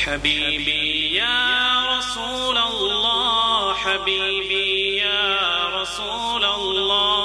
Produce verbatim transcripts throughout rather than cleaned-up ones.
حبيبي يا رسول الله حبيبي يا رسول الله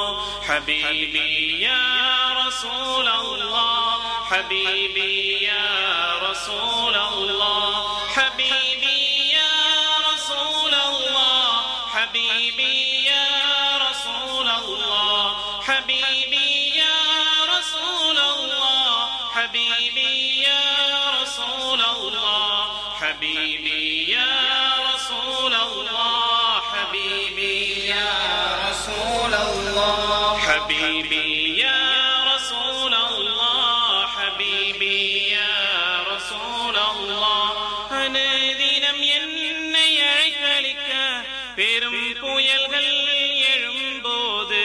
حبيبي يا رسول الله حبيبي يا رسول الله حبيبي يا رسول الله حبيبي يا رسول الله حبيبي يا رسول الله حبيبي يا رسول الله حبيبي يا رسول الله حبيبي يا رسول الله حبيبي يا رسول الله حبيبي يا رسول الله அனுதினம் என்னை அழைத்தளிக்க பெரும் புயல்கள் எழும்போது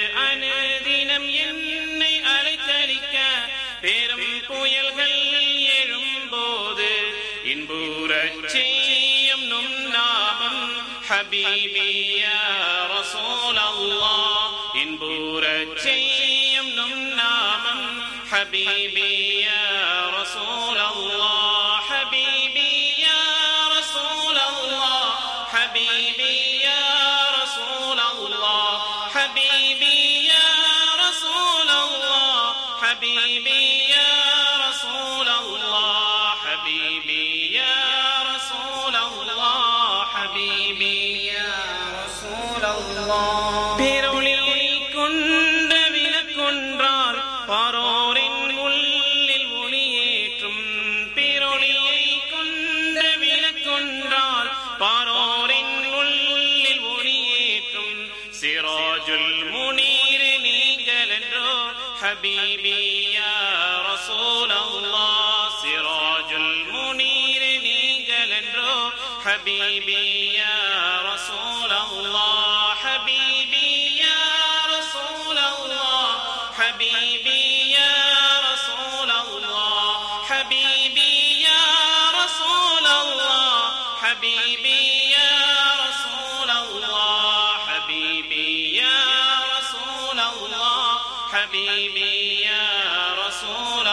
அனுதினம் என்னை அழைத்தளிக்க பெரும் புயல்கள் எழும்போது இன்புறச் செய்யும் நும் நாமம் ஹபீபி யா ரசூல் அல்லாஹ் இன்புறச் செய்யும் நும் நாமம் ஹபீபி யா ரசூல் அல்லாஹ் ஹபீபி யா ரசூல் அல்லாஹ் ஹபீபி யா ரசூல் அல்லாஹ் ஹபீபி யா ரசூல் அல்லாஹ் ஹபீபி யா ரசூல் அல்லாஹ் ஹபீபி யா ரசூல் அல்லாஹ் ஹபீபி யா ரசூல் அல்லாஹ் பேரொளி கொண்ட விளக்கொன்றால் பாரோரின் உள்ளில் ஒளியேற்றும் பேரொளியை கொண்ட விளக்கொன்றால் பாரோரின் உள்ளில் ஒளியேற்றும் சிராஜுல் முனீர் நீங்கள் என்றோ ஹபீபி யா ரசூல் அல்லாஹ் சிராஜுல் முனீர் நீங்கள் என்றோ ஹபீபி யா ரசூல் அல்லாஹ் ஹபீபி யா ரசூல் அல்லாஹ் ஹபீபி யா ரசூல் அல்லாஹ் ஹபீபி யா ரசூல் அல்லாஹ் ஹபீபி யா ரசூல் அல்லாஹ் ஹபீபி யா ரசூல் அல்லாஹ் ஹபீபி யா ரசூல்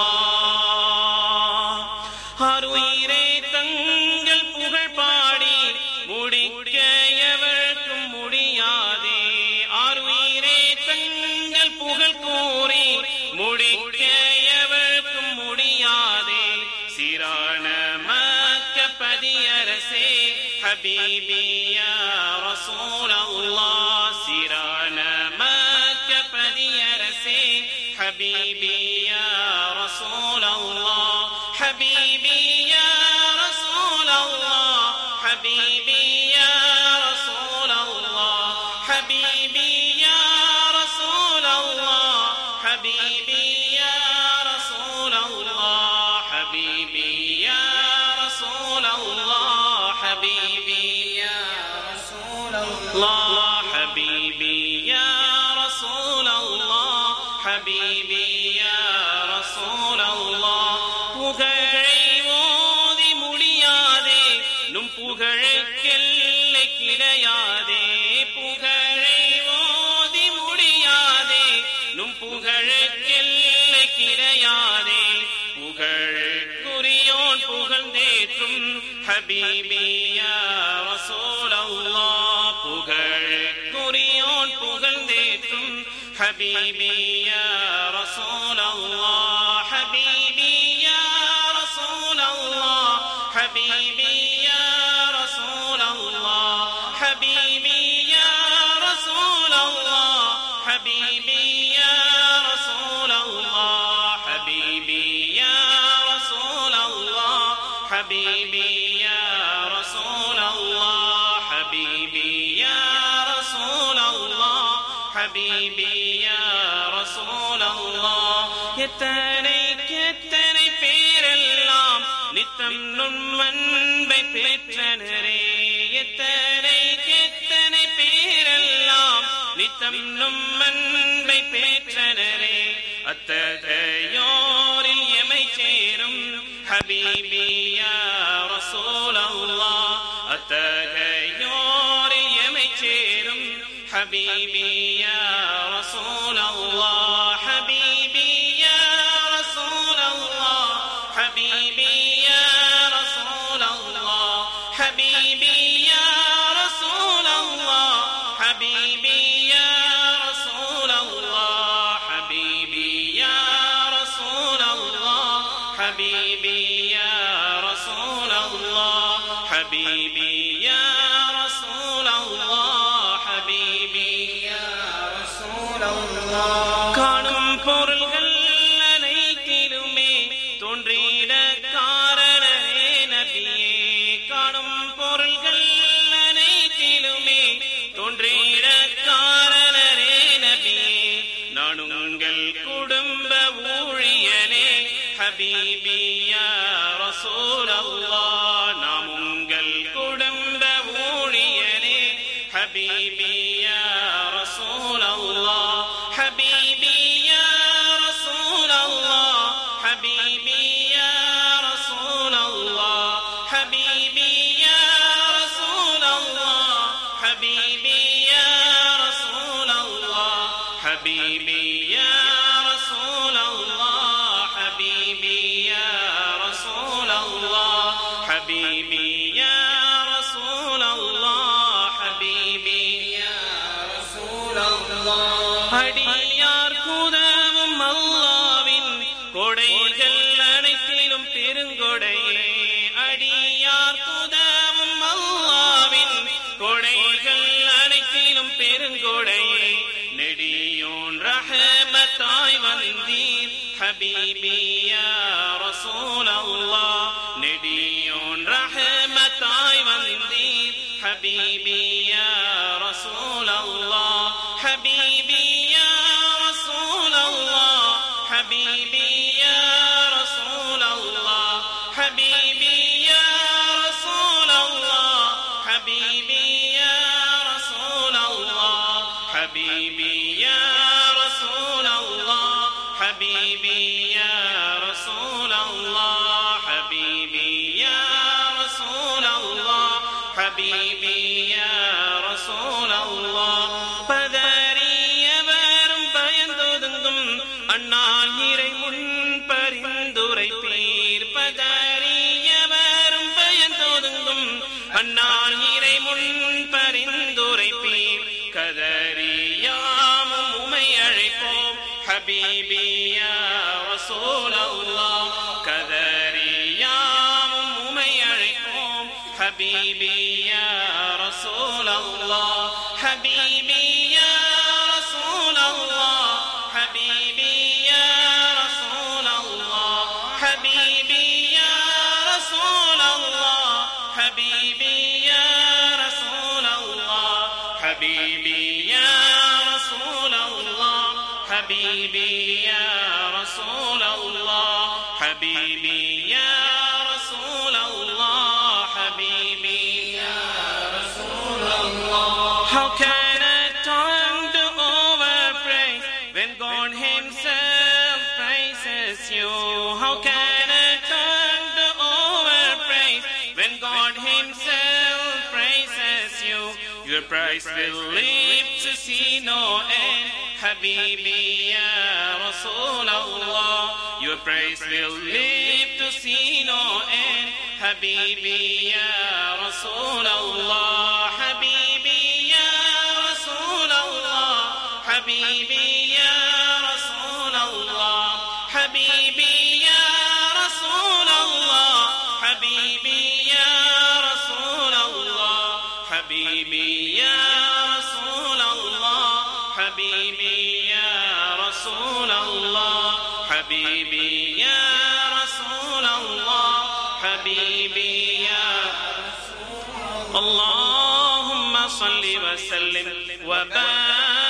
அல்லாஹ் அருயிரே தங்கள் புகழ் பாடி முடிக்க எவருக்கும் முடியாதே அருயிரே தங்கள் புகழ் கூறி முடிக்க எவருக்கும் முடியாதே சிரான மக்கபதியரசே ஹபீபி யா ரசூல் அல்லாஹ் சிரான மக்கபதியரசே حبيبي يا رسول الله حبيبي يا رسول الله حبيبي يا رسول الله حبيبي يا رسول الله حبيبي يا رسول الله حبيبي يا رسول الله حبيبي يا رسول الله حبيبي يا رسول الله حبيبي يا رسول الله புகழை ஓதி முடியாதே நும் புகழுக்கெல்லை கிடையாதே புகழை ஓதி முடியாதே நும் புகழுக்கெல்லை கிடையாதே புகழுக்குரியோன் புகழ்ந்தேற்றும் ஹபீபி யா ரசூல் அல்லாஹ் புகழுக்குரியோன் புகழ்ந்தேற்றும் حبيبي يا رسول الله حبيبي يا رسول الله حبيبي يا رسول الله حبيبي يا رسول الله حبيبي يا رسول الله حبيبي يا رسول الله حبيبي يا رسول الله حبيبي يا رسول الله حبيبي يا رسول الله எத்தனை எத்தனை பேரெல்லாம் நித்தம் நுண்மன்பை பெற்றனரே எத்தனை எத்தனை பேரெல்லாம் நித்தம் நுண்மன்பை பெற்றனரே அத்தகையோரில் எமை சேரும் ஹபீபி யா ரசூல் அல்லாஹ் அத்தகையோரில் எமை சேரும் حبيبي يا رسول الله حبيبي يا رسول الله حبيبي يا رسول يا رسول الله حبيبي يا رسول الله حبيبي يا رسول الله காணும் பொருள்கள் அனைத்திலுமே தோன்றிட காரணரே நபியே காணும் பொருள்கள் அனைத்திலுமே தோன்றிட காரணரே நபியே நான் உங்கள் குடும்ப ஊழியனே ஹபீபி யா ரசூல் அல்லாஹ் நாம் உங்கள் குடும்ப ஊழியனே ஹபீபி யா ரசூல் அல்லாஹ் ஹபீபி யா ரசூல் அல்லாஹ் ஹபீபி யா ரசூல் அல்லாஹ் ஹபீபி யா ரசூல் அல்லாஹ் ஹபீபி யா ரசூல் அல்லாஹ் ஹபீபி யா ரசூல் அல்லாஹ் ஹபீபி யா ரசூல் அல்லாஹ் ஹபீபி யா ரசூல் அல்லாஹ் ஹபீபி யா ரசூல் அல்லாஹ் அடியார் குதவும் அல்லாஹ்வின் கொடைகள் அனைத்திலும் பெருங்கொடையே அடியார் குதவும் அல்லாஹ்வின் கொடைகள் அனைத்திலும் பெருங்கொடையே நெடியோன் ரஹமத்தாய் வந்தீர் ஹபீபி யா ரசூல் அல்லாஹ் நெடியோன் ரஹமத்தாய் வந்தீர் ஹபீபி யா ரசூல் அல்லாஹ் ஹபீபி யா ரசூல் அல்லாஹ் ஹபீபி யா ரசூல் அல்லாஹ் ஹபீபி யா ரசூல் அல்லாஹ் ஹபீபி யா ரசூல் அல்லாஹ் ஹபீபி யா ரசூல் அல்லாஹ் ஹபீபி யா ரசூல் அல்லாஹ் ஹபீபி யா ரசூல் அல்லாஹ் ஹபீபி யா ரசூல் அல்லாஹ் பதறியவரும் பயந்தொதுங்கும் அண்ணால் இறை முன் பரிந்துரைப்பீர் பதறியவரும் பயந்தொதுங்கும் அண்ணால் இறை முன் பரிந்துரைப்பீர் கதறியாமும் உமை அழைப்போம் ஹபீபி யா ரசூல் அல்லாஹ் கதறியாமும் உமை அழைப்போம் ஹபீபி யா ரசூல் அல்லாஹ் ஹபீபி யா ரசூல் அல்லாஹ் ஹபீபி யா ரசூல் அல்லாஹ் ஹபீபி யா ரசூல் அல்லாஹ் ஹபீபி யா ரசூல் அல்லாஹ் ஹபீபி யா ரசூல் அல்லாஹ் ஹபீபி யா ரசூல் அல்லாஹ் ஹபீபி யா ரசூல் அல்லாஹ் ஹபீபி யா ரசூல் அல்லாஹ் How can a tongue do overpraise when God himself praises you? How can a tongue do overpraise when God himself praises you? Your praise will live to see no end. Habibi ya Rasul Allah. Your praise will live to see no end. Habibi ya Rasul Allah. Habibi ya Rasul Allah. Habibi ya Rasul Allah. Habibi ya Rasul Allah. Habibi ya Rasul Allah. Habibi ya Rasul Allah. Habibi ya Rasul Allah. Habibi ya Rasul Allah. Habibi ya Rasul Allah. Allahumma salli wa sallim wa barik